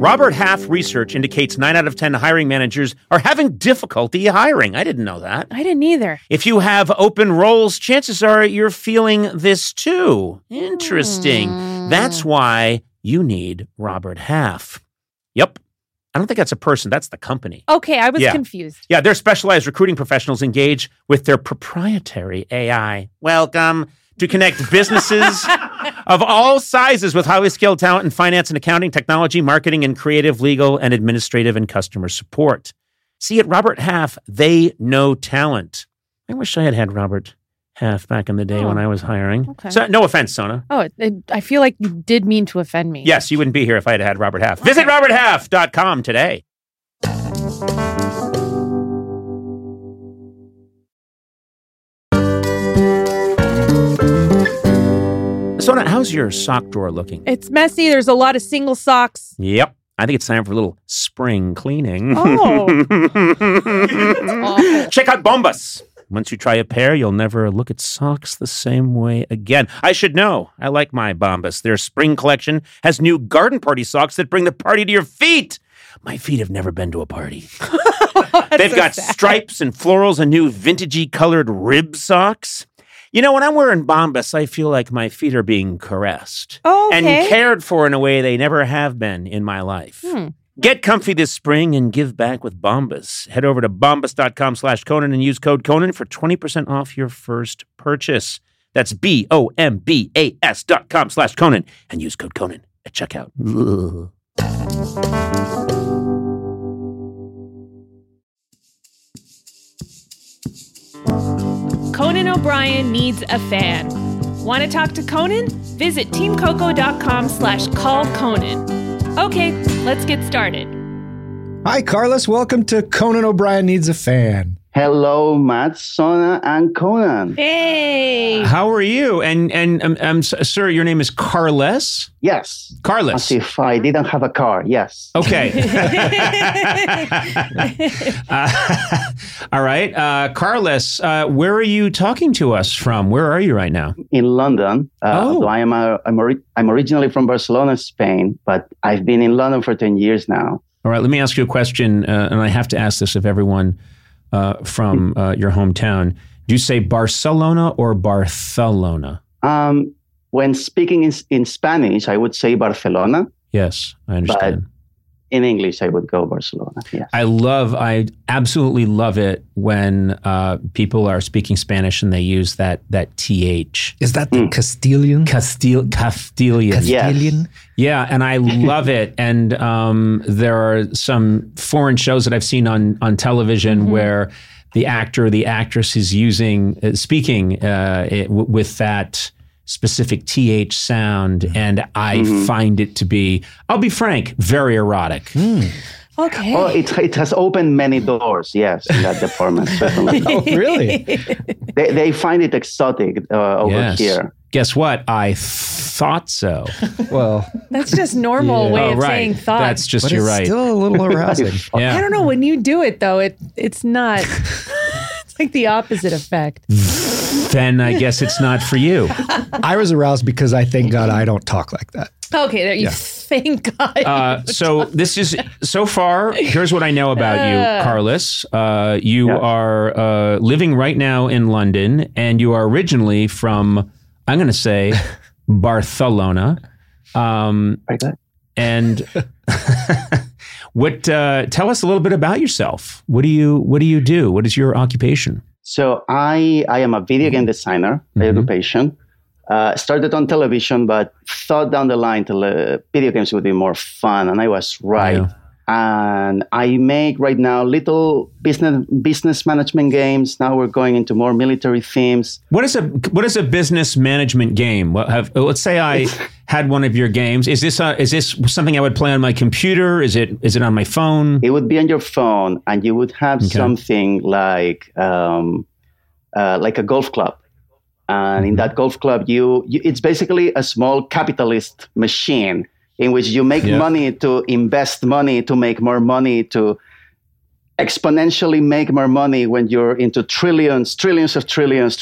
Robert Half research indicates 9 out of 10 hiring managers are having difficulty hiring. I didn't know that. I didn't either. If you have open roles, chances are you're feeling this too. Interesting. That's why you need Robert Half. Yep. I don't think that's a person. That's the company. Okay, I was confused. Yeah, they're specialized recruiting professionals engaged with their proprietary AI. Welcome to connect businesses of all sizes with highly skilled talent in finance and accounting, technology, marketing, and creative, legal, and administrative and customer support. See, at Robert Half, they know talent. I wish I had had Robert Half back in the day when I was hiring. Okay. So, no offense, Sona. Oh, I feel like you did mean to offend me. Yes, you wouldn't be here if I had had Robert Half. Visit roberthalf.com today. Sona, how's your sock drawer looking? It's messy. There's a lot of single socks. Yep. I think it's time for a little spring cleaning. Oh. That's awful. Check out Bombas. Once you try a pair, you'll never look at socks the same way again. I should know. I like my Bombas. Their spring collection has new garden party socks that bring the party to your feet. My feet have never been to a party. They've got stripes and florals and new vintagey colored rib socks. You know, when I'm wearing Bombas, I feel like my feet are being caressed and cared for in a way they never have been in my life. Get comfy this spring and give back with Bombas. Head over to bombas.com/Conan and use code Conan for 20% off your first purchase. That's BOMBAS.com/Conan and use code Conan at checkout. Conan O'Brien needs a fan. Want to talk to Conan? Visit teamcoco.com/callconan. Okay, let's get started. Hi, Carlos. Welcome to Conan O'Brien Needs a Fan. Hello, Matt, Sona, and Conan. Hey. How are you? And sir, your name is Carles? Yes. Carles. As if I didn't have a car, yes. Okay. All right. Carles, where are you talking to us from? Where are you right now? In London. So I'm originally from Barcelona, Spain, but I've been in London for 10 years now. All right. Let me ask you a question, and I have to ask this of everyone from your hometown. Do you say Barcelona or Barcelona? When speaking in Spanish, I would say Barcelona. Yes, I understand. But in English, I would go Barcelona. Yes. I absolutely love it when people are speaking Spanish and they use that TH. Is that the Castilian? Castilian. Yes. Yeah, and I love it. And there are some foreign shows that I've seen on television where the actor or the actress is speaking with that specific TH sound, and I find it to be, I'll be frank, very erotic. Okay. Oh, it has opened many doors, yes, in that department, certainly. Oh, really? They find it exotic over here. Guess what? I thought so. Well, that's just normal way of saying thought. That's just, but you're it's right. Still a little arousing. Yeah. I don't know. When you do it, though, it's not. It's like the opposite effect. Then I guess it's not for you. I was aroused because I thank God I don't talk like that. Okay, there you thank God. So this is, so far, here's what I know about you, Carlos. You are living right now in London, and you are originally from, I'm going to say, Barcelona. Very good. And tell us a little bit about yourself. What do you do? What is your occupation? So I am a video game designer by occupation. Started on television, but thought down the line video games would be more fun, and I was right. Yeah. And I make right now little business management games. Now we're going into more military themes. What is a business management game? Let's say I had one of your games. Is this something I would play on my computer? Is it on my phone? It would be on your phone, and you would have something like a golf club. And in that golf club, it's basically a small capitalist machine in which you make money to invest money to make more money to exponentially make more money when you're into trillions of trillions.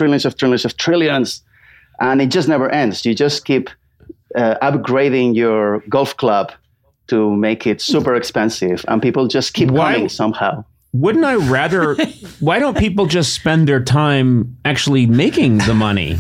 And it just never ends. You just keep upgrading your golf club to make it super expensive, and people just keep coming somehow. Wouldn't I rather? Why don't people just spend their time actually making the money?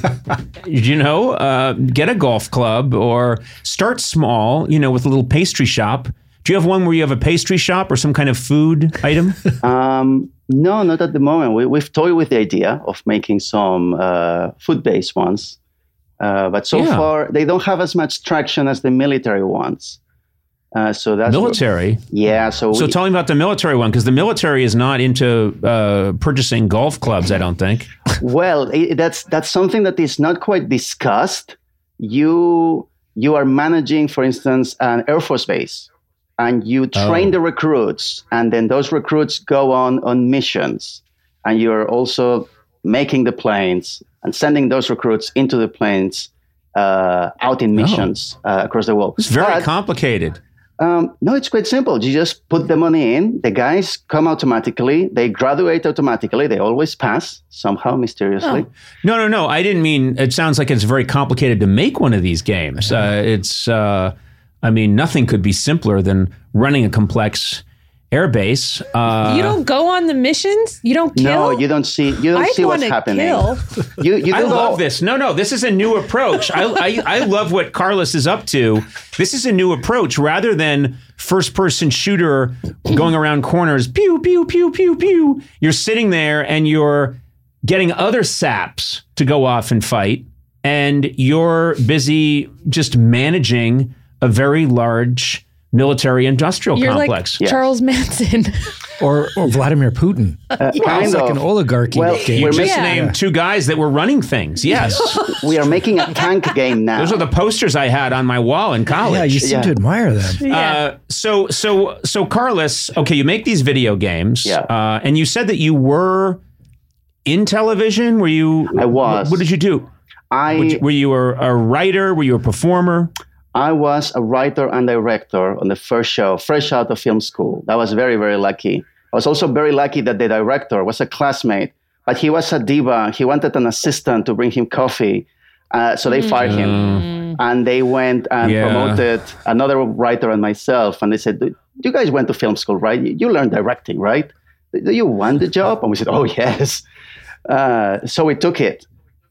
Get a golf club or start small, with a little pastry shop. Do you have one where you have a pastry shop or some kind of food item? No, not at the moment. We've toyed with the idea of making some food-based ones. But so far, they don't have as much traction as the military ones. So that's military. So tell me about the military one, because the military is not into purchasing golf clubs, I don't think. Well, that's something that is not quite discussed. You are managing, for instance, an Air Force base, and you train the recruits, and then those recruits go on missions, and you're also making the planes and sending those recruits into the planes out in missions across the world. It's very complicated. No, it's quite simple. You just put the money in. The guys come automatically. They graduate automatically. They always pass somehow, mysteriously. Oh. No. I didn't mean, it sounds like it's very complicated to make one of these games. Nothing could be simpler than running a complex airbase. You don't go on the missions? You don't kill? No, you don't see what's happening. I love this. No, this is a new approach. I love what Carlos is up to. This is a new approach. Rather than first-person shooter going around corners, pew, pew, pew, pew, pew, you're sitting there and you're getting other saps to go off and fight, and you're busy just managing a very large military-industrial complex. Like Charles Manson. or Vladimir Putin. It's like an oligarchy game. You just named two guys that were running things. Yes. We are making a tank game now. Those are the posters I had on my wall in college. Yeah, you seem to admire them. Yeah. So Carlos, okay, you make these video games. Yeah. And you said that you were in television. Were you? I was. What did you do? Were you a writer? Were you a performer? I was a writer and director on the first show, fresh out of film school. That was very, very lucky. I was also very lucky that the director was a classmate, but he was a diva. He wanted an assistant to bring him coffee. So they fired him. And they went and promoted another writer and myself. And they said, you guys went to film school, right? You learned directing, right? Do you want the job? And we said, oh, yes. So we took it.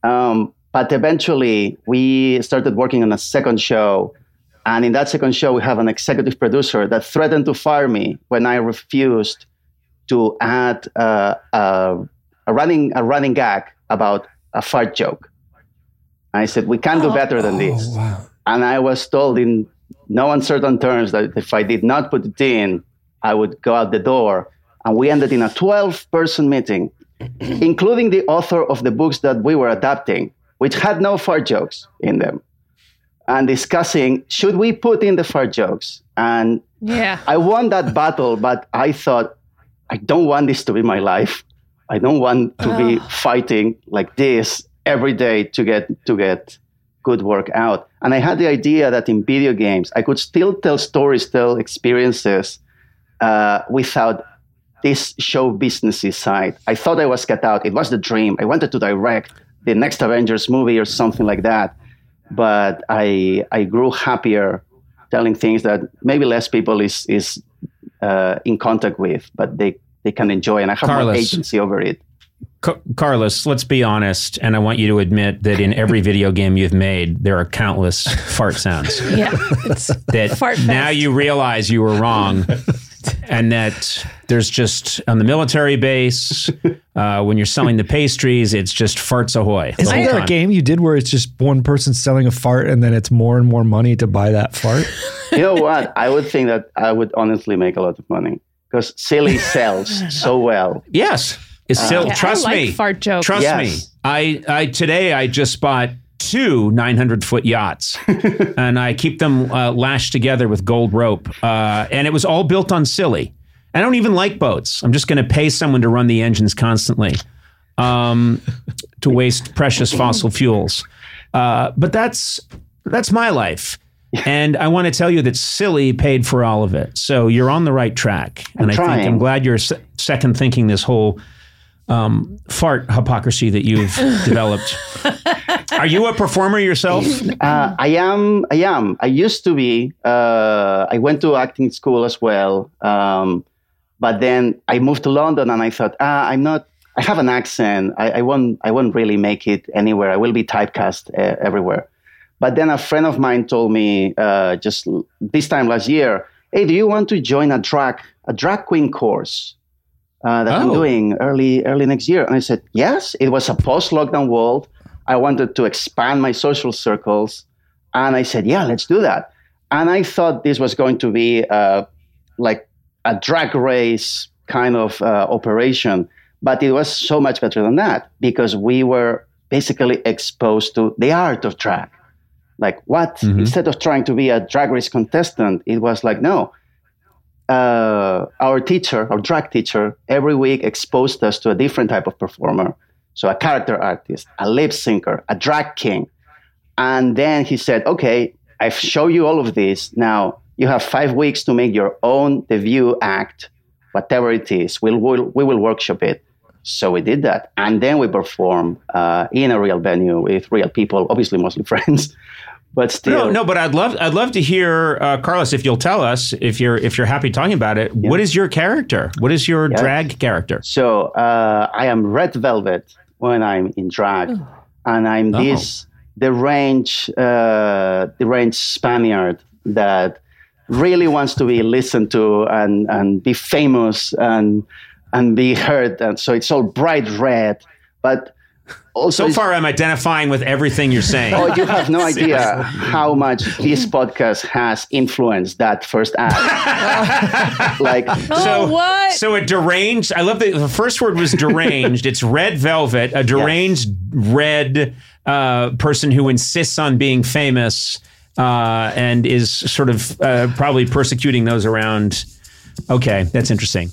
But eventually, we started working on a second show. And in that second show, we have an executive producer that threatened to fire me when I refused to add a running gag about a fart joke. And I said, we can't do better than this. Wow. And I was told in no uncertain terms that if I did not put it in, I would go out the door. And we ended in a 12-person meeting, including the author of the books that we were adapting, which had no fart jokes in them, and discussing, should we put in the fart jokes? And I won that battle, but I thought, I don't want this to be my life. I don't want to be fighting like this every day to get good work out. And I had the idea that in video games, I could still tell stories, tell experiences without this show businessy side. I thought I was cut out. It was the dream. I wanted to direct the next Avengers movie or something like that. But I grew happier telling things that maybe less people is in contact with, but they can enjoy. And I have more agency over it. Carlos, let's be honest, and I want you to admit that in every video game you've made, there are countless fart sounds. Yeah. That fart now fest. you realize you were wrong. And that there's just, on the military base, when you're selling the pastries, it's just farts ahoy. Isn't there a game you did where it's just one person selling a fart and then it's more and more money to buy that fart? You know what? I would think that I would honestly make a lot of money because silly sells so well. Yes. It's still, trust I like me. fart jokes. Trust Yes. me. Today I just bought 2 900-foot yachts, and I keep them lashed together with gold rope. And it was all built on silly. I don't even like boats. I'm just going to pay someone to run the engines constantly to waste precious fossil fuels. But that's my life. And I want to tell you that silly paid for all of it. So you're on the right track. And I'm glad you're second thinking this whole fart hypocrisy that you've developed. Are you a performer yourself? I am. I used to be. I went to acting school as well. But then I moved to London and I thought, I'm not, I have an accent. I won't really make it anywhere. I will be typecast everywhere. But then a friend of mine told me just this time last year, hey, do you want to join a drag queen course that I'm doing early next year? And I said, yes. It was a post-lockdown world. I wanted to expand my social circles. And I said, yeah, let's do that. And I thought this was going to be like a drag race kind of operation. But it was so much better than that because we were basically exposed to the art of drag. Like what? Mm-hmm. Instead of trying to be a drag race contestant, it was like, no. Our drag teacher, every week exposed us to a different type of performer. So a character artist, a lip syncer, a drag king. And then he said, okay, I've shown you all of this. Now you have 5 weeks to make your own debut act, whatever it is. We will workshop it. So we did that. And then we performed in a real venue with real people, obviously mostly friends. But still, no. But I'd love to hear, Carlos, if you'll tell us, if you're happy talking about it. Yeah. What is your character? What is your drag character? So I am Red Velvet when I'm in drag, and I'm this deranged Spaniard that really wants to be listened to and be famous and be heard. And so it's all bright red, but. Also, so far, I'm identifying with everything you're saying. Oh, you have no idea how much this podcast has influenced that first act. So a deranged. I love the first word was deranged. It's Red Velvet, a deranged red person who insists on being famous and is sort of probably persecuting those around. Okay, that's interesting.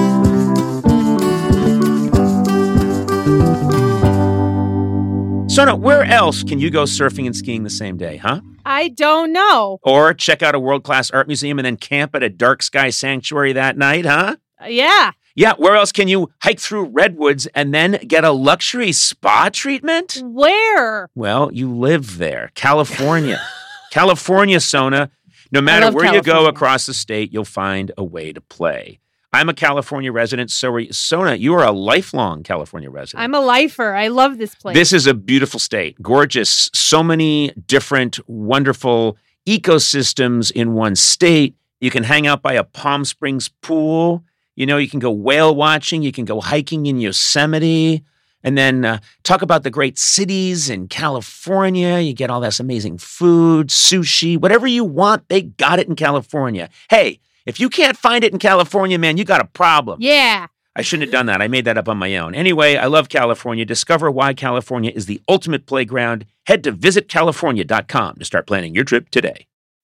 Sona, where else can you go surfing and skiing the same day, huh? I don't know. Or check out a world-class art museum and then camp at a dark sky sanctuary that night, huh? Yeah. Yeah, where else can you hike through redwoods and then get a luxury spa treatment? Where? Well, you live there. California. California, Sona. No matter where you go across the state, you'll find a way to play. I'm a California resident, so Sona, you are a lifelong California resident. I'm a lifer. I love this place. This is a beautiful state. Gorgeous. So many different, wonderful ecosystems in one state. You can hang out by a Palm Springs pool. You know, you can go whale watching. You can go hiking in Yosemite. And then talk about the great cities in California. You get all this amazing food, sushi, whatever you want, they got it in California. Hey, if you can't find it in California, man, you got a problem. Yeah. I shouldn't have done that. I made that up on my own. Anyway, I love California. Discover why California is the ultimate playground. Head to visitcalifornia.com to start planning your trip today.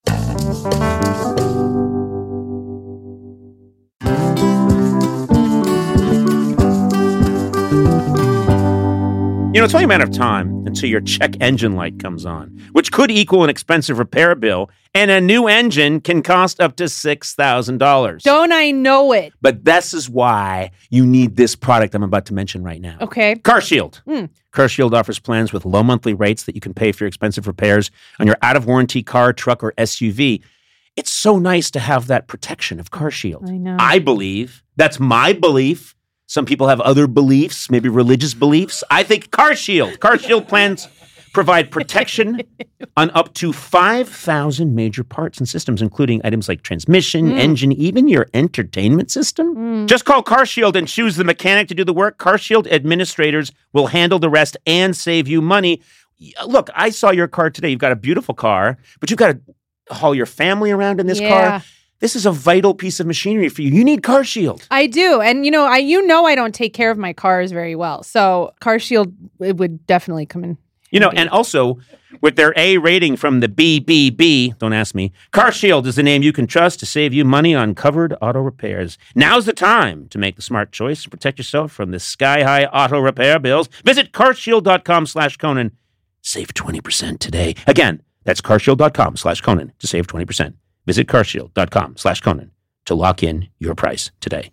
You know, it's only a matter of time until your check engine light comes on, which could equal an expensive repair bill, and a new engine can cost up to $6,000. Don't I know it? But this is why you need this product I'm about to mention right now. Okay. CarShield. CarShield offers plans with low monthly rates that you can pay for your expensive repairs on your out-of-warranty car, truck, or SUV. It's so nice to have that protection of CarShield. I know. I believe, that's my belief. Some people have other beliefs, maybe religious beliefs. I think CarShield plans provide protection on up to 5,000 major parts and systems, including items like transmission, engine, even your entertainment system. Just call CarShield and choose the mechanic to do the work. CarShield administrators will handle the rest and save you money. Look, I saw your car today. You've got a beautiful car, but you've got to haul your family around in this car. This is a vital piece of machinery for you. You need CarShield. I do. And, I don't take care of my cars very well. So CarShield, it would definitely come in. And also with their A rating from the BBB, don't ask me, CarShield is the name you can trust to save you money on covered auto repairs. Now's the time to make the smart choice and protect yourself from the sky-high auto repair bills. Visit carshield.com/Conan. Save 20% today. Again, that's carshield.com/Conan to save 20%. Visit carshield.com/Conan to lock in your price today.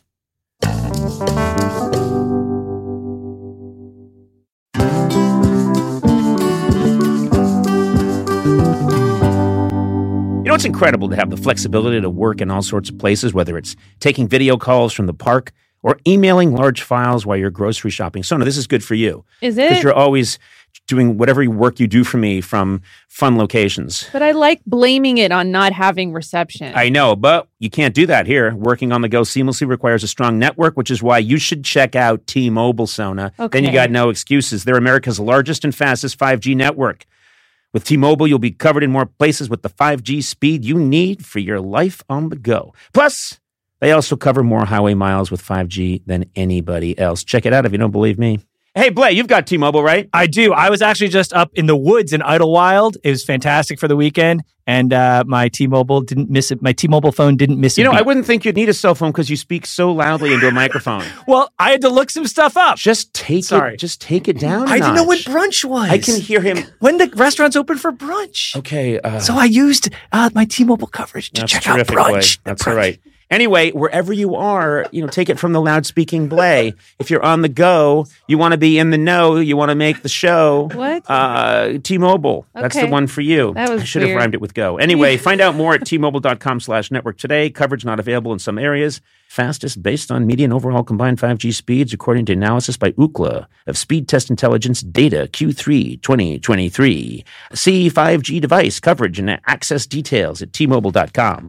You know, it's incredible to have the flexibility to work in all sorts of places, whether it's taking video calls from the park or emailing large files while you're grocery shopping. Sona, this is good for you. Is it? Because you're always doing whatever work you do for me from fun locations. But I like blaming it on not having reception. I know, but you can't do that here. Working on the go seamlessly requires a strong network, which is why you should check out T-Mobile, Sona. Okay. Then you got no excuses. They're America's largest and fastest 5G network. With T-Mobile, you'll be covered in more places with the 5G speed you need for your life on the go. Plus, they also cover more highway miles with 5G than anybody else. Check it out if you don't believe me. Hey, Blay, you've got T-Mobile, right? I do. I was actually just up in the woods in Idlewild. It was fantastic for the weekend, and my T-Mobile didn't miss it. My T-Mobile phone didn't miss it. You know, I wouldn't think you'd need a cell phone because you speak so loudly into a microphone. Well, I had to look some stuff up. Just take it down. I didn't know when brunch was. I can hear him. When the restaurant's open for brunch. Okay. So I used my T-Mobile coverage to check out brunch. That's all right. Anyway, wherever you are, take it from the loud-speaking Blay. If you're on the go, you want to be in the know, you want to make the show. What? T-Mobile. That's the Okay. one for you. That was I should have weird. rhymed it with go. Anyway, find out more at T-Mobile.com/network today. Coverage not available in some areas. Fastest based on median overall combined 5G speeds, according to analysis by Ookla of Speed Test Intelligence data Q3 2023. See 5G device coverage and access details at T-Mobile.com.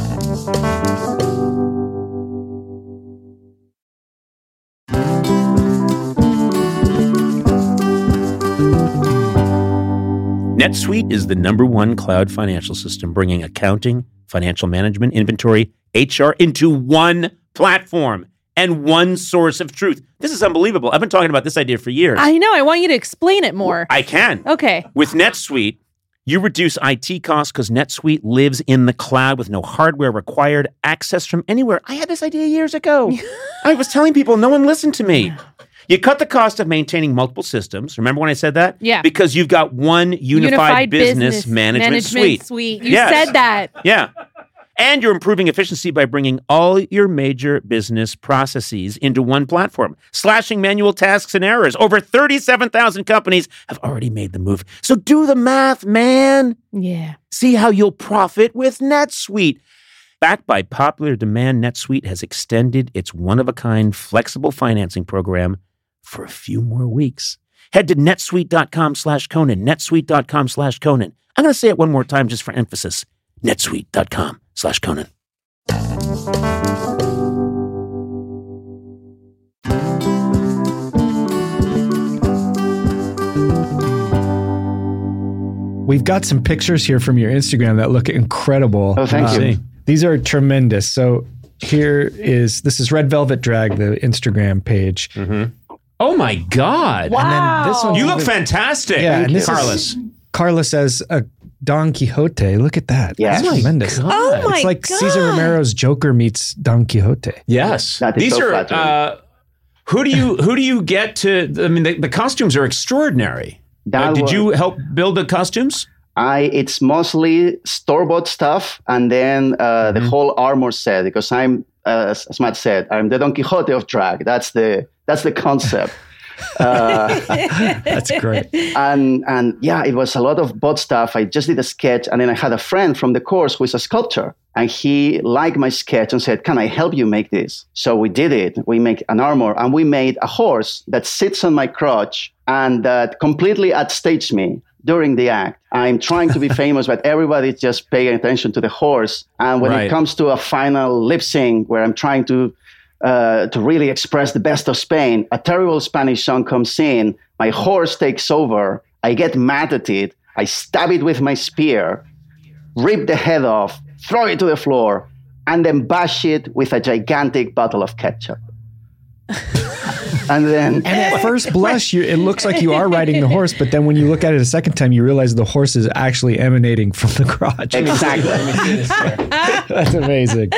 NetSuite is the #1 cloud financial system, bringing accounting, financial management, inventory, HR into one platform and one source of truth. This is unbelievable. I've been talking about this idea for years. I know. I want you to explain it more. I can. Okay. With NetSuite, you reduce IT costs because NetSuite lives in the cloud with no hardware required, access from anywhere. I had this idea years ago. I was telling people, no one listened to me. You cut the cost of maintaining multiple systems. Remember when I said that? Yeah. Because you've got one unified business management suite. You Yes. said that. Yeah. And you're improving efficiency by bringing all your major business processes into one platform, slashing manual tasks and errors. Over 37,000 companies have already made the move. So do the math, man. Yeah. See how you'll profit with NetSuite. Backed by popular demand, NetSuite has extended its one-of-a-kind flexible financing program for a few more weeks. Head to netsuite.com/Conan, netsuite.com/Conan. I'm going to say it one more time just for emphasis. netsuite.com/Conan. We've got some pictures here from your Instagram that look incredible. Oh, thank you. These are tremendous. So this is Red Velvet Drag, the Instagram page. Mm-hmm. Oh my God. Wow. And then this one's You look even- fantastic. Yeah, and this Carlos. Carlos as a Don Quixote. Look at that. Yes. That's tremendous. Oh my It's like God. Cesar Romero's Joker meets Don Quixote. Yes. That is These so are, flattering. who do you get to, I mean, the costumes are extraordinary. Did you help build the costumes? It's mostly store-bought stuff, and then the whole armor set. Because I'm, as Matt said, I'm the Don Quixote of drag. That's the concept. That's great. And yeah, it was a lot of bot stuff. I just did a sketch, and then I had a friend from the course who is a sculptor, and he liked my sketch and said, "Can I help you make this?" So we did it. We make an armor, and we made a horse that sits on my crotch and that completely outstaged me during the act. I'm trying to be famous, but everybody's just paying attention to the horse. And when it comes to a final lip sync where I'm trying to really express the best of Spain, a terrible Spanish song comes in, my horse takes over, I get mad at it, I stab it with my spear, rip the head off, throw it to the floor, and then bash it with a gigantic bottle of ketchup. And at first blush, it looks like you are riding the horse, but then when you look at it a second time, you realize the horse is actually emanating from the crotch. Exactly. That's amazing.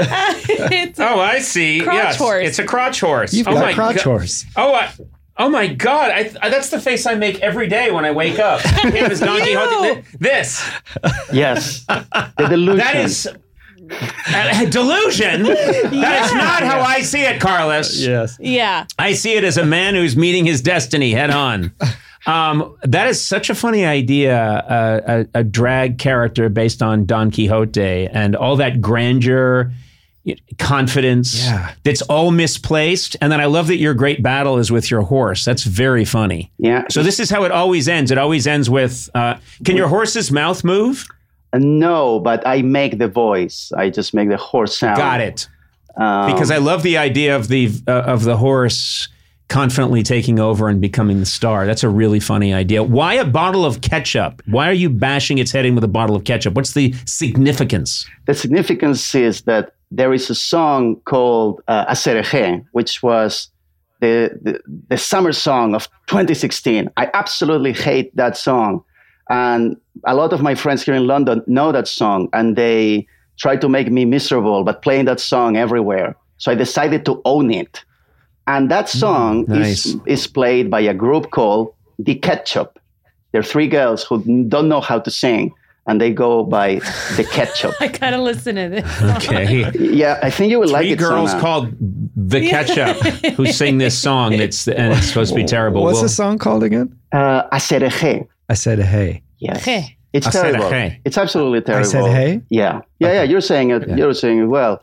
I see. Crotch horse. It's a crotch horse. You've got a crotch horse. Oh my God! That's the face I make every day when I wake up. Him as Don Quixote. This. Yes. The delusion. That is delusion. That is not how I see it, Carlos. Yes. Yeah. I see it as a man who's meeting his destiny head on. That is such a funny idea, a drag character based on Don Quixote and all that grandeur, confidence that's all misplaced. And then I love that your great battle is with your horse. That's very funny. Yeah. So this is how it always ends. It always ends with, can your horse's mouth move? No, but I make the voice. I just make the horse sound. Got it. Because I love the idea of the horse confidently taking over and becoming the star. That's a really funny idea. Why a bottle of ketchup? Why are you bashing its head in with a bottle of ketchup? What's the significance? The significance is that there is a song called Asereje, which was the summer song of 2016. I absolutely hate that song. And a lot of my friends here in London know that song, and they try to make me miserable, but playing that song everywhere. So I decided to own it. And that song is played by a group called The Ketchup. They're three girls who don't know how to sing, and they go by The Ketchup. I gotta listen to this. Okay. Yeah, I think you would like it. Three girls Sona. called The Ketchup who sing this song and it's supposed to be terrible. What's the song called again? Asereje. I said hey. Yes. Hey. It's terrible. Asereje. It's absolutely terrible. I said hey? Yeah. Yeah, you're saying it. Yeah. You're saying it well.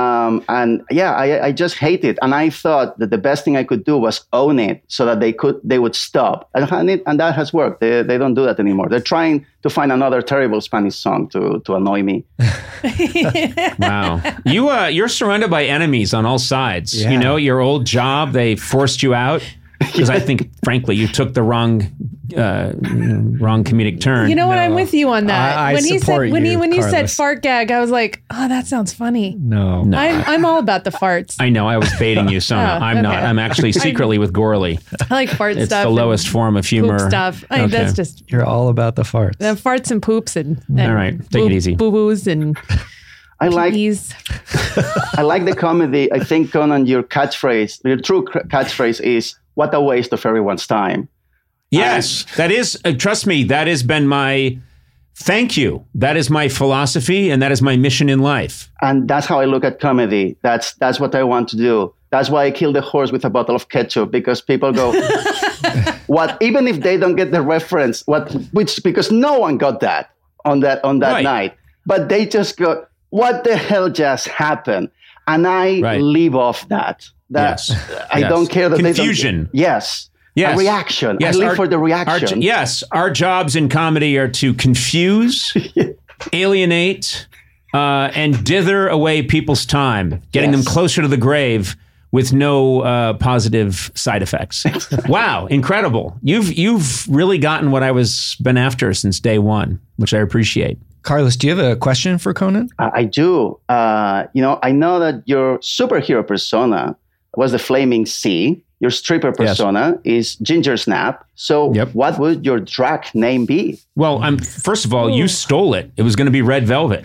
I just hate it. And I thought that the best thing I could do was own it so that they would stop. And that has worked. They don't do that anymore. They're trying to find another terrible Spanish song to annoy me. Wow. You're surrounded by enemies on all sides. Yeah. You know, your old job, they forced you out. Because I think, frankly, you took the wrong comedic turn. You know what? I'm with you on that. I when support you said when you said Carlos. fart gag, I was like, oh, that sounds funny. No. I'm all about the farts. I know. I was baiting you, Sona. Oh, I'm not. okay. I'm actually secretly with Gorley. I like fart It's stuff. the lowest form of and humor. poop stuff. I mean, Okay. that's just You're all about the farts. the farts and poops and All right, take it easy. Boo boos and I like peas. I like the comedy. I think, Conan, your true catchphrase is, what a waste of everyone's time. Yes, that is, trust me, that has been my thank you. That is my philosophy and that is my mission in life. And that's how I look at comedy. That's what I want to do. That's why I kill the horse with a bottle of ketchup, because people go, what? Even if they don't get the reference, because no one got that on that Right. night, but they just go, what the hell just happened? And I live off that. Yes. I don't care that Confusion. they don't. Yes. Yes. A reaction. Yes, I live for the reaction. Our jobs in comedy are to confuse, alienate, and dither away people's time, getting them closer to the grave with no positive side effects. Wow, incredible! You've really gotten what I was been after since day one, which I appreciate. Carlos, do you have a question for Conan? I do. I know that your superhero persona was the Flaming Sea. Your stripper persona is Ginger Snap. So what would your drag name be? Well, first of all, you stole it. It was going to be Red Velvet.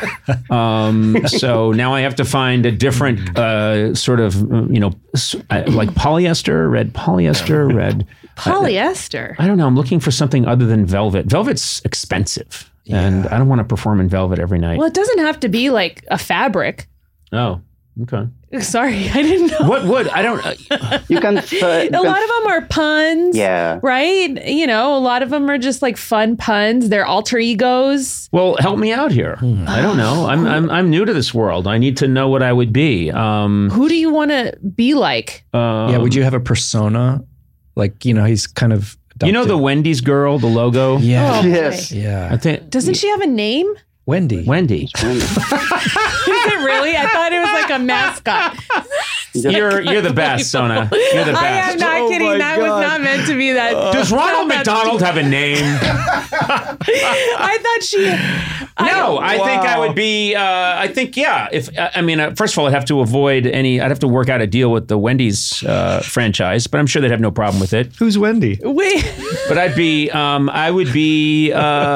So now I have to find a different sort of, like polyester, red. Polyester. I don't know. I'm looking for something other than velvet. Velvet's expensive. And I don't want to perform in velvet every night. Well, it doesn't have to be like a fabric. Oh, okay. Sorry, I didn't know. What would? I don't... You can... a lot of them are puns. Yeah. Right? A lot of them are just like fun puns. They're alter egos. Well, help me out here. I don't know. I'm new to this world. I need to know what I would be. Who do you want to be like? Would you have a persona? Like, he's kind of... adopted. You know the Wendy's girl, the logo? Yeah. Oh, Yes. boy. Yeah. I think Doesn't she have a name? Wendy. Wendy. Is it really? I thought it was like a mascot. You're the best, Sona. You're the best. I am not kidding. That was not meant to be that. Does Ronald McDonald have a name? I thought she. No, I think I would be. If first of all, I'd have to avoid any. I'd have to work out a deal with the Wendy's franchise, but I'm sure they'd have no problem with it. Who's Wendy? Wait. But I'd be. I would be.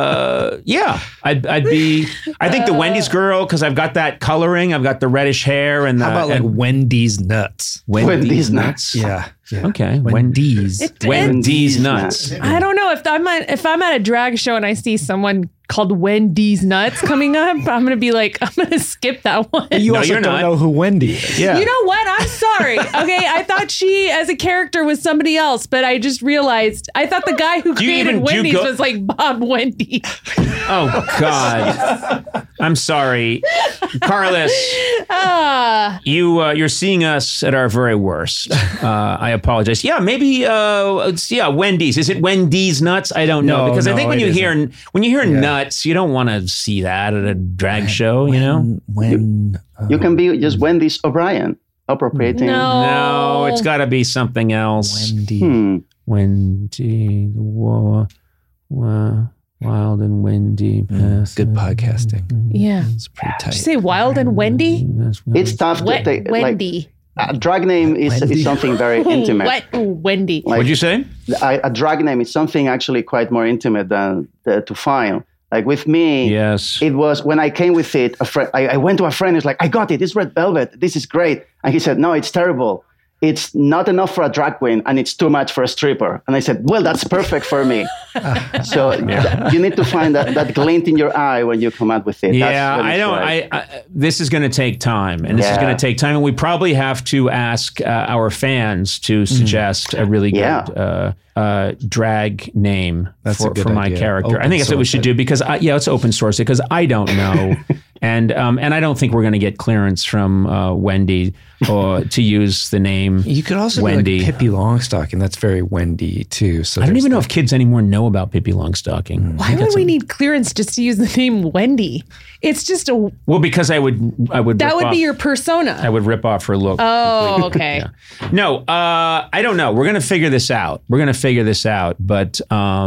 I'd be. I think the Wendy's girl, because I've got that coloring. I've got the reddish hair and the. How about like Wendy's nuts? Wendy's nuts. Yeah. Okay. Wendy's. Wendy's nuts. I don't know if I'm at a drag show and I see someone called Wendy's Nuts coming up, I'm going to be like, I'm going to skip that one. You No, also you're don't not. know who Wendy is. Yeah. You know what? I'm sorry. Okay, I thought she, as a character, was somebody else, but I just realized I thought the guy who you created even- do you Wendy's go- was like Bob Wendy. Oh God. I'm sorry, Carlos. You're seeing us at our very worst. I apologize. Yeah, maybe. Wendy's. Is it Wendy's nuts? I don't know No, because I no, think when it you hear isn't. nuts, you don't want to see that at a drag show. You know. When You can be just Wendy's O'Brien, appropriating. No, it's got to be something else. Wendy. Wendy, wild and windy. Good podcasting. Yeah. It's pretty tight. Did you say Wild and Wendy? It's tough to take. Wendy. A drag name is something very intimate. What? Wendy. Like, What'd you say? a drag name is something actually quite more intimate than to find. Like with me, Yes. it was when I came with it. I went to a friend. He's like, "I got it. It's red velvet. This is great." And he said, "No, it's terrible. It's not enough for a drag queen, and it's too much for a stripper." And I said, "Well, that's perfect for me." So you need to find that glint in your eye when you come out with it. Yeah, That's when I it's don't. right. This is going to take time, and this is Yeah. going to take time, and we probably have to ask our fans to suggest a really good drag name That's a for good my idea. character. I Open think that's what we source should it. do because it's open source because I don't know, and I don't think we're going to get clearance from Wendy or to use the name. You could also Wendy. be like Pippi Longstocking. That's very Wendy too. So I don't there's even know that. if kids anymore know about Pippi Longstocking. Why would we need clearance just to use the name Wendy? It's just a Well, because I would. that rip would off- be your persona. I would rip off her look. Oh, okay. Yeah. No, I don't know. We're going to figure this out. But,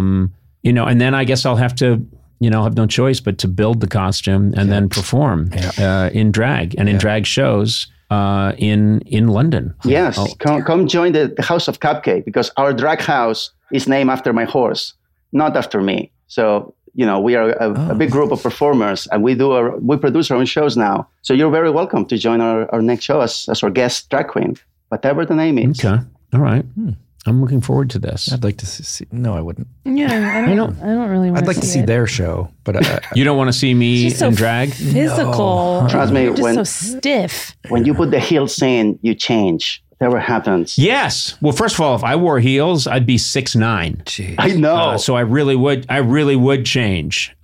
and then I guess I'll have to, have no choice but to build the costume and then perform in drag and in drag shows in London. Yes, come join the House of Cupcake because our drag house is named after my horse, not after me. So, we are a big group of performers and we produce our own shows now. So you're very welcome to join our next show as our guest drag queen, whatever the name is. Okay. All right. I'm looking forward to this. I'd like to see. No, I wouldn't. Yeah, I don't really want I'd like to see it. their show, but You don't want to see me She's so in drag? physical. Trust me, You're just when- so stiff. When you put the heels in, you change. Whatever happens. Yes. Well, first of all, if I wore heels, I'd be 6'9". Jeez. I know. So I really would change.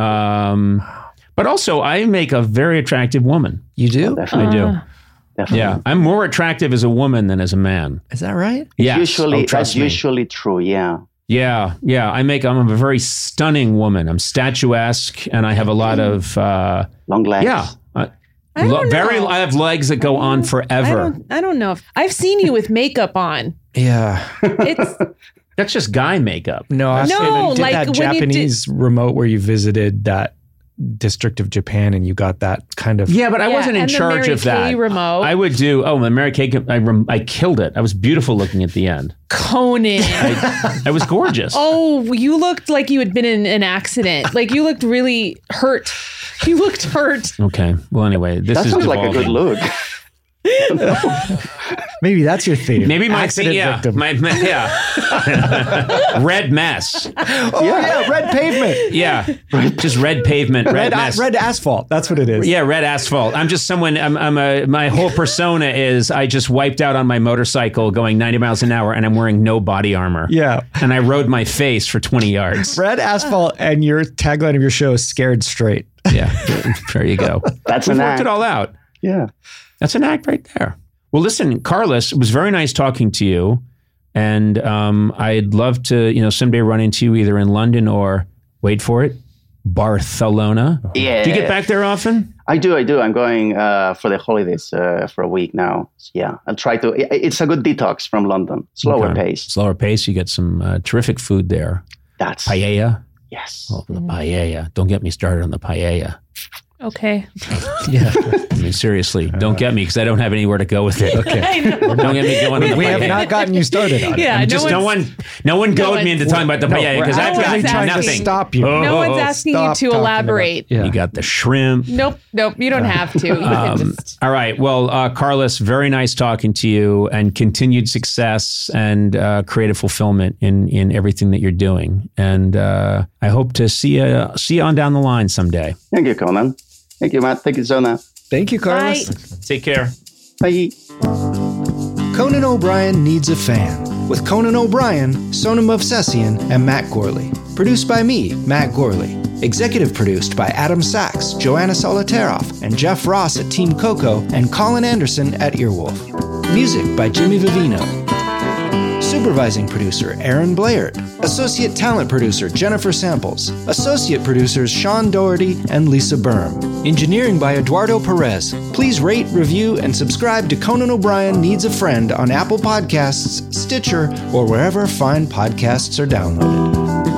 But also, I make a very attractive woman. You do? Definitely. I do. Definitely. Yeah, I'm more attractive as a woman than as a man. Is that right? Yes. Usually, trust that's me. usually true. Yeah. Yeah. I'm a very stunning woman. I'm statuesque, and I have a lot of Long legs. yeah. I don't know. I have legs that go on forever. I don't know if I've seen you with makeup on. Yeah. It's That's just guy makeup. No, I No, did like that when you did- Japanese remote where you visited that district of Japan and you got that kind of. Yeah, but I wasn't in and the charge Mary of that. Kay remote. I would do. Oh, the Mary Kay. I killed it. I was beautiful looking at the end. Conan. I was gorgeous. Oh, you looked like you had been in an accident. Like you looked really hurt. You looked hurt. Okay. Well, anyway, this That is sounds like a good devolving. look. Maybe that's your theme. Maybe my accident victim. Red mess. Oh yeah, red pavement. Yeah, just red pavement, red mess. Red asphalt. That's what it is. Yeah, red asphalt. I'm just someone. My whole persona is I just wiped out on my motorcycle going 90 miles an hour, and I'm wearing no body armor. Yeah. and I rode my face for 20 yards. Red asphalt, and your tagline of your show is "Scared Straight." Yeah, there you go. That's We've an worked act. it all out. Yeah. That's an act right there. Well, listen, Carlos, it was very nice talking to you. And I'd love to, someday run into you either in London or, wait for it, Barcelona. Yeah. Do you get back there often? I do. I'm going for the holidays for a week now. So, yeah, I'll try to. It's a good detox from London. Slower Okay. pace. Slower pace. You get some terrific food there. That's Paella. yes. Oh, the paella. Don't get me started on the paella. Okay. Yeah. I mean, seriously, don't get me because I don't have anywhere to go with it. Okay. Don't get me going. We have not gotten you started on it. Yeah, No one goaded me into talking about the paella because I actively have trying to nothing. Stop you. No one's asking you Stop to talking about- elaborate. Yeah. You got the shrimp. Nope. You don't have to. You can just... All right. Well, Carlos, very nice talking to you, and continued success and creative fulfillment in everything that you're doing. And I hope to see you on down the line someday. Thank you, Conan. Thank you, Matt. Thank you, Zona. Thank you, Carlos. Bye. Take care. Bye. Conan O'Brien Needs a Fan with Conan O'Brien, Sona Movsesian, and Matt Gorley. Produced by me, Matt Gorley. Executive produced by Adam Sachs, Joanna Solitaroff, and Jeff Ross at Team Coco, and Colin Anderson at Earwolf. Music by Jimmy Vivino. Supervising producer Aaron Blaird. Associate talent producer Jennifer Samples. Associate producers Sean Doherty and Lisa Berm. Engineering by Eduardo Perez. Please rate, review, and subscribe to Conan O'Brien Needs a Friend on Apple Podcasts, Stitcher, or wherever fine podcasts are downloaded.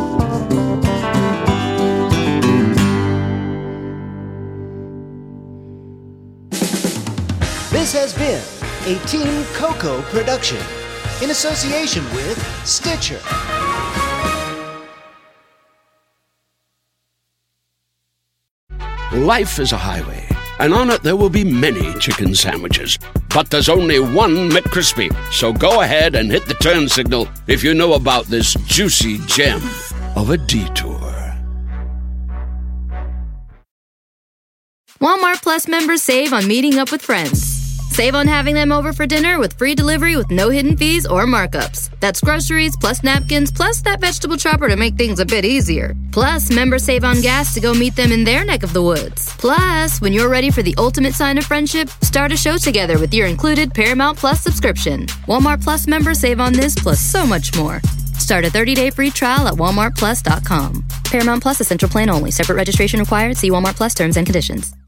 This has been a Team Coco production in association with Stitcher. Life is a highway, and on it there will be many chicken sandwiches. But there's only one McCrispy. So go ahead and hit the turn signal if you know about this juicy gem of a detour. Walmart Plus members save on meeting up with friends. Save on having them over for dinner with free delivery with no hidden fees or markups. That's groceries, plus napkins, plus that vegetable chopper to make things a bit easier. Plus, members save on gas to go meet them in their neck of the woods. Plus, when you're ready for the ultimate sign of friendship, start a show together with your included Paramount Plus subscription. Walmart Plus members save on this plus so much more. Start a 30-day free trial at walmartplus.com. Paramount Plus Essential Plan only. Separate registration required. See Walmart Plus terms and conditions.